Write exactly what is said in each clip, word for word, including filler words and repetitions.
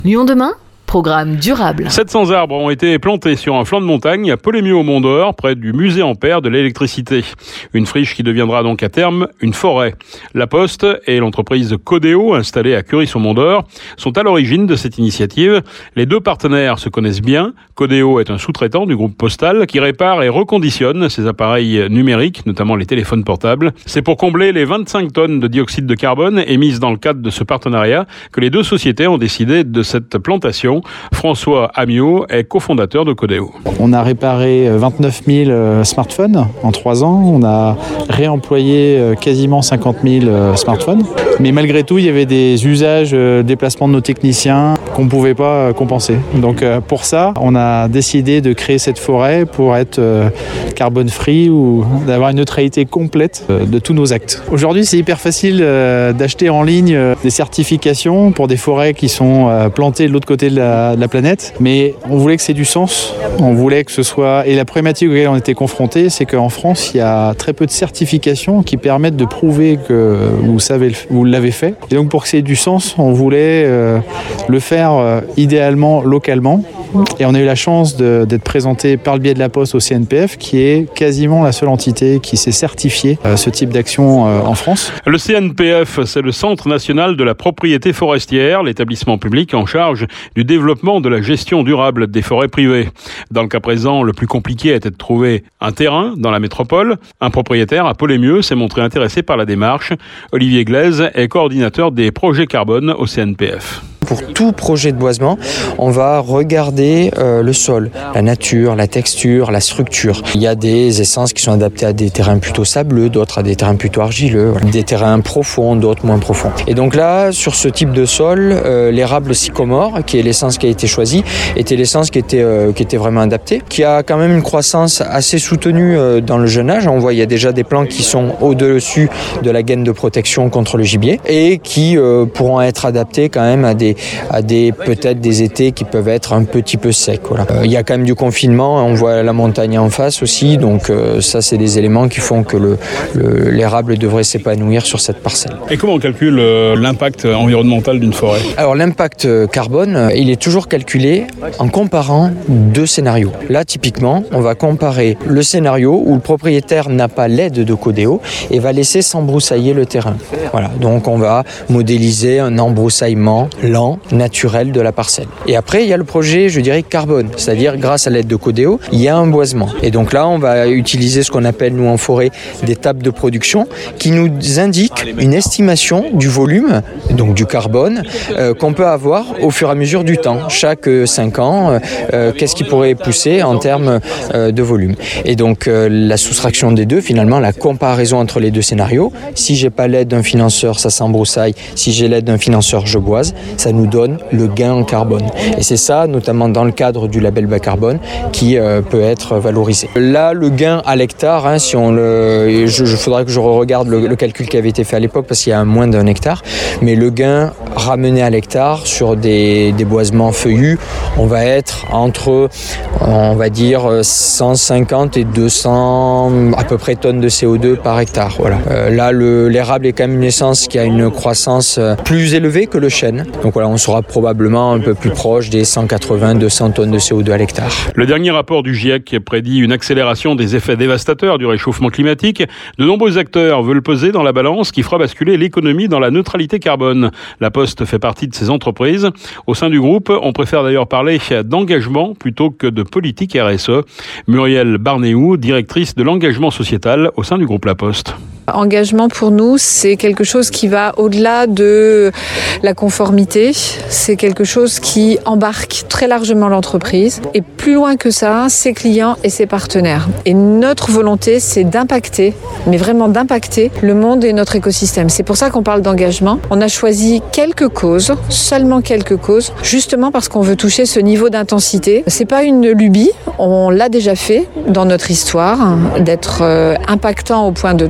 Lyon demain, programme durable. sept cents arbres ont été plantés sur un flanc de montagne à Polémieux au Mont-d'Or, près du musée Ampère de l'électricité. Une friche qui deviendra donc à terme une forêt. La Poste et l'entreprise Codéo, installée à Curis-au-Mont-d'Or, sont à l'origine de cette initiative. Les deux partenaires se connaissent bien. Codéo est un sous-traitant du groupe Postal qui répare et reconditionne ses appareils numériques, notamment les téléphones portables. C'est pour combler les vingt-cinq tonnes de dioxyde de carbone émises dans le cadre de ce partenariat que les deux sociétés ont décidé de cette plantation. François Amiot est cofondateur de Codéo. On a réparé vingt-neuf mille smartphones en trois ans. On a réemployé quasiment cinquante mille smartphones. Mais malgré tout, il y avait des usages, déplacements de nos techniciens qu'on ne pouvait pas compenser. Donc pour ça, on a décidé de créer cette forêt pour être carbone free ou d'avoir une neutralité complète de tous nos actes. Aujourd'hui, c'est hyper facile d'acheter en ligne des certifications pour des forêts qui sont plantées de l'autre côté de la de la planète, mais on voulait que c'est du sens, on voulait que ce soit... Et la problématique auquel on était confronté, c'est qu'en France, il y a très peu de certifications qui permettent de prouver que vous savez, vous l'avez fait. Et donc pour que c'est du sens, on voulait euh, le faire euh, idéalement localement. Et on a eu la chance de, d'être présenté par le biais de la Poste au C N P F, qui est quasiment la seule entité qui s'est certifiée euh, ce type d'action euh, en France. Le C N P F, c'est le Centre national de la propriété forestière, l'établissement public en charge du développement de la gestion durable des forêts privées. Dans le cas présent, le plus compliqué était de trouver un terrain dans la métropole. Un propriétaire à Polémieux s'est montré intéressé par la démarche. Olivier Glaise est coordinateur des projets carbone au C N P F. Pour tout projet de boisement, on va regarder euh, le sol, la nature, la texture, la structure. Il y a des essences qui sont adaptées à des terrains plutôt sableux, d'autres à des terrains plutôt argileux, des terrains profonds, d'autres moins profonds. Et donc là, sur ce type de sol, euh, l'érable sycomore, qui est l'essence qui a été choisie, était l'essence qui était, euh, qui était vraiment adaptée, qui a quand même une croissance assez soutenue euh, dans le jeune âge. On voit il y a déjà des plants qui sont au-dessus de la gaine de protection contre le gibier et qui euh, pourront être adaptés quand même à des à des peut-être des étés qui peuvent être un petit peu secs. Voilà. Euh, il y a quand même du confinement, on voit la montagne en face aussi, donc euh, ça c'est des éléments qui font que le, le, l'érable devrait s'épanouir sur cette parcelle. Et comment on calcule euh, l'impact environnemental d'une forêt ? Alors l'impact carbone, il est toujours calculé en comparant deux scénarios. Là typiquement, on va comparer le scénario où le propriétaire n'a pas l'aide de Codéo et va laisser s'embroussailler le terrain. Voilà, donc on va modéliser un embroussaillement lent, naturel de la parcelle. Et après, il y a le projet, je dirais, carbone, c'est-à-dire grâce à l'aide de Codéo, il y a un boisement. Et donc là, on va utiliser ce qu'on appelle, nous en forêt, des tables de production qui nous indiquent une estimation du volume, donc du carbone, euh, qu'on peut avoir au fur et à mesure du temps. Chaque cinq ans, euh, qu'est-ce qui pourrait pousser en termes euh, de volume. Et donc, euh, la soustraction des deux, finalement, la comparaison entre les deux scénarios, si j'ai pas l'aide d'un financeur, ça s'embroussaille. Si j'ai l'aide d'un financeur, je boise. Ça nous donne le gain en carbone. Et c'est ça, notamment dans le cadre du label bas carbone, qui euh, peut être valorisé. Là, le gain à l'hectare, hein, si on le, je, je faudrait que je regarde le, le calcul qui avait été fait à l'époque parce qu'il y a moins d'un hectare, mais le gain ramené à l'hectare sur des, des boisements feuillus, on va être entre, on va dire, cent cinquante et deux cents à peu près tonnes de C O deux par hectare. Voilà. Euh, là, le, l'érable est quand même une essence qui a une croissance plus élevée que le chêne. Donc voilà, on sera probablement un peu plus proche des cent quatre-vingts à deux cents tonnes de C O deux à l'hectare. Le dernier rapport du GIEC prédit une accélération des effets dévastateurs du réchauffement climatique. De nombreux acteurs veulent peser dans la balance qui fera basculer l'économie dans la neutralité carbone. La Poste fait partie de ces entreprises. Au sein du groupe, on préfère d'ailleurs parler d'engagement plutôt que de politique R S E. Muriel Barnéou, directrice de l'engagement sociétal au sein du groupe La Poste. Engagement pour nous, c'est quelque chose qui va au-delà de la conformité. C'est quelque chose qui embarque très largement l'entreprise et plus loin que ça, ses clients et ses partenaires. Et notre volonté, c'est d'impacter, mais vraiment d'impacter le monde et notre écosystème. C'est pour ça qu'on parle d'engagement. On a choisi quelques causes, seulement quelques causes, justement parce qu'on veut toucher ce niveau d'intensité. C'est pas une lubie, on l'a déjà fait dans notre histoire, d'être impactant au point de transformer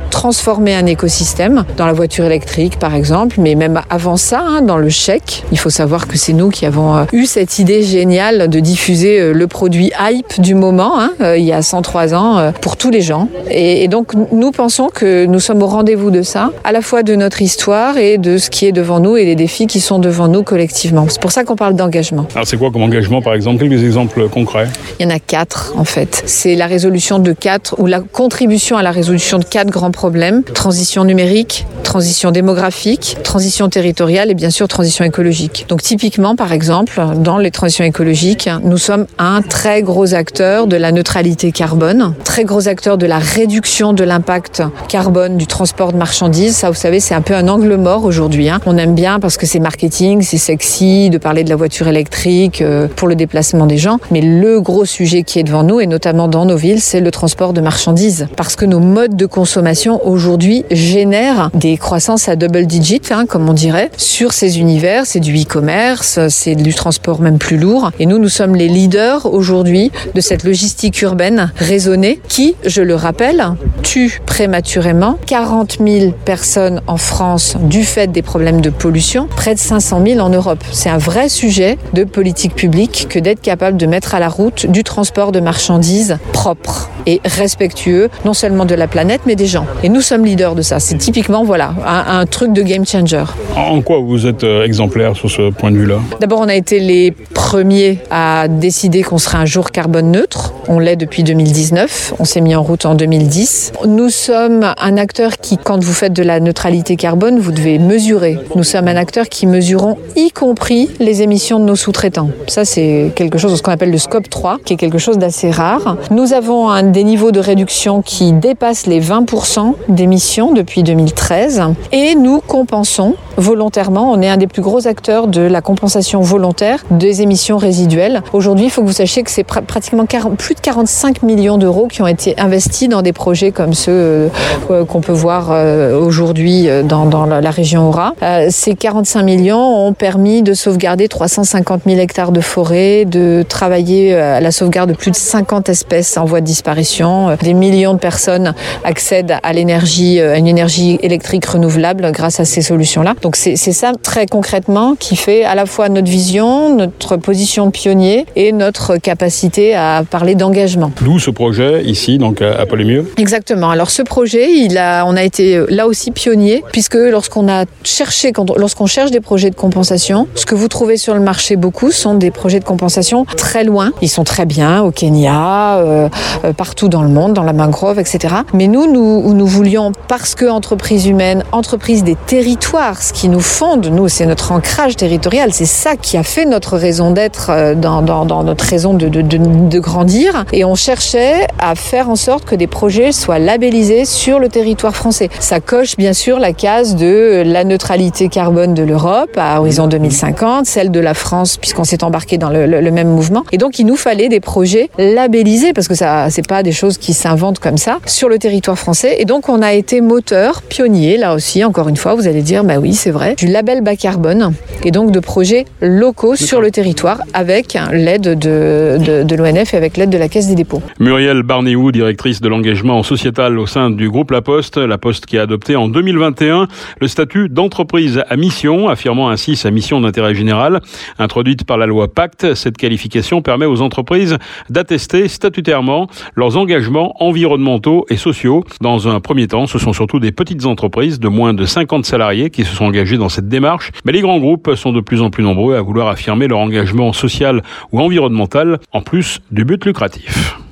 former un écosystème dans la voiture électrique par exemple, mais même avant ça, hein, dans le chèque. Il faut savoir que c'est nous qui avons euh, eu cette idée géniale de diffuser euh, le produit hype du moment, hein, euh, il y a cent trois ans, euh, pour tous les gens. Et, et donc nous pensons que nous sommes au rendez-vous de ça, à la fois de notre histoire et de ce qui est devant nous et des défis qui sont devant nous collectivement. C'est pour ça qu'on parle d'engagement. Alors c'est quoi comme engagement par exemple? Quelques exemples concrets? Il y en a quatre en fait. C'est la résolution de quatre, ou la contribution à la résolution de quatre grands problèmes. Transition numérique, transition démographique, transition territoriale et bien sûr transition écologique. Donc typiquement par exemple, dans les transitions écologiques, nous sommes un très gros acteur de la neutralité carbone, très gros acteur de la réduction de l'impact carbone du transport de marchandises. Ça vous savez, c'est un peu un angle mort aujourd'hui, hein. On aime bien parce que c'est marketing, c'est sexy de parler de la voiture électrique euh, pour le déplacement des gens. Mais le gros sujet qui est devant nous, et notamment dans nos villes, c'est le transport de marchandises. Parce que nos modes de consommation aujourd'hui génèrent des croissances à double digit, hein, comme on dirait, sur ces univers. C'est du e-commerce, c'est du transport même plus lourd. Et nous, nous sommes les leaders aujourd'hui de cette logistique urbaine raisonnée qui, je le rappelle, tue prématurément quarante mille personnes en France du fait des problèmes de pollution, près de cinq cent mille en Europe. C'est un vrai sujet de politique publique que d'être capable de mettre à la route du transport de marchandises propre et respectueux, non seulement de la planète, mais des gens. Et nous sommes leaders de ça. C'est typiquement, voilà, un, un truc de game changer. En quoi vous êtes exemplaire sur ce point de vue-là? D'abord, on a été les premiers à décider qu'on serait un jour carbone neutre. On l'est depuis deux mille dix-neuf. On s'est mis en route en deux mille dix. Nous sommes un acteur qui, quand vous faites de la neutralité carbone, vous devez mesurer. Nous sommes un acteur qui mesurons y compris les émissions de nos sous-traitants. Ça, c'est quelque chose de ce qu'on appelle le scope trois, qui est quelque chose d'assez rare. Nous avons un, des niveaux de réduction qui dépassent les vingt pour cent d'émissions depuis deux mille treize. Et nous compensons volontairement. On est un des plus gros acteurs de la compensation volontaire des émissions résiduelles. Aujourd'hui, il faut que vous sachiez que c'est pr- pratiquement quarante, plus de quarante-cinq millions d'euros qui ont été investis dans des projets comme ceux euh, qu'on peut voir euh, aujourd'hui dans, dans la, la région Aura. Euh, ces quarante-cinq millions ont permis de sauvegarder trois cent cinquante mille hectares de forêt, de travailler à la sauvegarde de plus de cinquante espèces en voie de disparition. Des millions de personnes accèdent à l'énergie, à une énergie électrique renouvelable grâce à ces solutions-là. Donc c'est, c'est ça très concrètement qui fait à la fois notre vision, notre position de pionnier et notre capacité à parler d'engagement. D'où ce projet ici, donc à Polemieux? Exactement. Alors ce projet, il a, on a été là aussi pionnier, puisque lorsqu'on a cherché, quand on, lorsqu'on cherche des projets de compensation, ce que vous trouvez sur le marché beaucoup sont des projets de compensation très loin. Ils sont très bien au Kenya, euh, euh, partout dans le monde, dans la mangrove, et cetera. Mais nous, nous, nous voulions, parce que entreprise humaine, entreprise des territoires, ce qui nous fonde, nous, c'est notre ancrage territorial, c'est ça qui a fait notre raison d'être, dans, dans, dans notre raison de, de, de, de grandir. Et on cherchait à faire en sorte que des projets soient labellisés sur le territoire français. Ça coche bien sûr la case de la neutralité carbone de l'Europe à horizon deux mille cinquante, celle de la France puisqu'on s'est embarqué dans le, le, le même mouvement. Et donc il nous fallait des projets labellisés parce que ça, c'est pas des choses qui s'inventent comme ça sur le territoire français. Et donc on a été moteur, pionnier, là aussi, encore une fois, vous allez dire, bah oui, c'est vrai, du label bas carbone et donc de projets locaux sur le territoire avec l'aide de, de, de l'O N F et avec l'aide de la Caisse des dépôts. Muriel Barnéou, directrice de l'engagement sociétal au sein du groupe La Poste, La Poste qui a adopté en deux mille vingt et un le statut d'entreprise à mission, affirmant ainsi sa mission d'intérêt général. Introduite par la loi Pacte, cette qualification permet aux entreprises d'attester statutairement leurs engagements environnementaux et sociaux. Dans un premier temps, ce sont surtout des petites entreprises de moins de cinquante salariés qui se sont engagés dans cette démarche, mais les grands groupes sont de plus en plus nombreux à vouloir affirmer leur engagement social ou environnemental en plus du but lucratif.